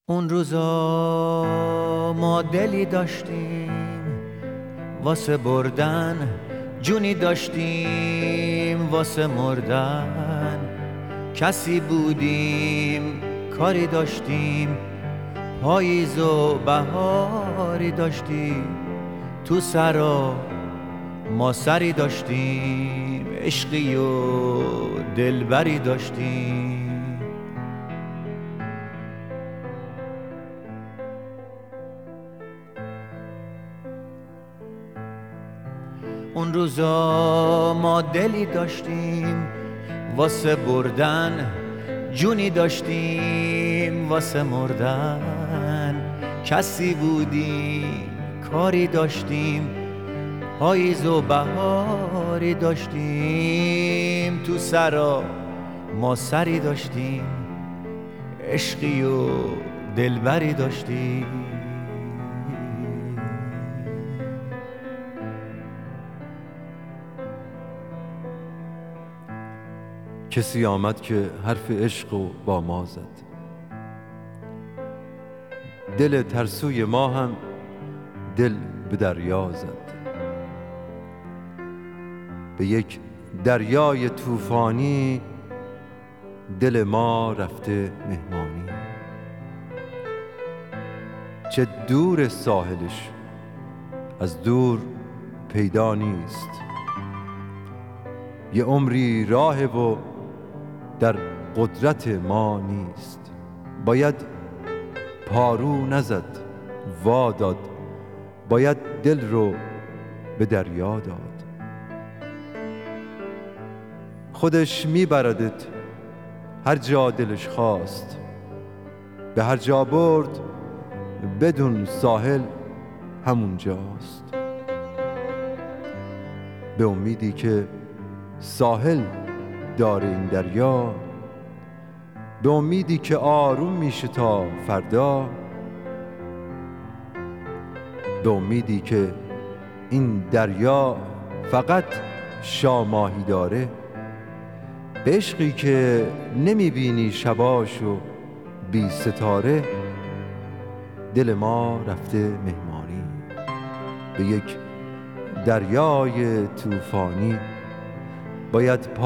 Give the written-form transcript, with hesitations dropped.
اون روزا ما دلی داشتیم واسه بردن، جونی داشتیم واسه مردن. کسی بودیم، کاری داشتیم، پاییز و بهاری داشتیم. تو سرا ما سری داشتیم، عشقی و دلبری داشتیم. اون روزا ما دلی داشتیم واسه بردن، جونی داشتیم واسه مردن. کسی بودیم، کاری داشتیم، پاییز و بهاری داشتیم. تو سرا ما سری داشتیم، عشقی و دلبری داشتیم. کسی آمد که حرف عشق و با ما زد، دل ترسوی ما هم دل به دریا زد. به یک دریای طوفانی دل ما رفته مهمانی. چه دور ساحلش از دور پیدا نیست، یه عمری راه و در قدرت ما نیست. باید پارو نزد وا داد، باید دل رو به دریا داد. خودش میبردت هر جا دلش خواست، به هر جا برد بدون ساحل همون جاست. به امیدی که ساحل داره این دریا، به امیدی که آروم میشه تا فردا، به امیدی که این دریا فقط شاماهی داره، به عشقی که نمیبینی شباش و بی ستاره. دل ما رفته مهمانی به یک دریای طوفانی. باید